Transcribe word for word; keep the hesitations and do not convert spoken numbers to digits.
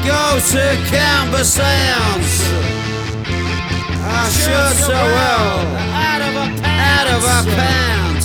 go to Camber Sands. I should so well out of our pants.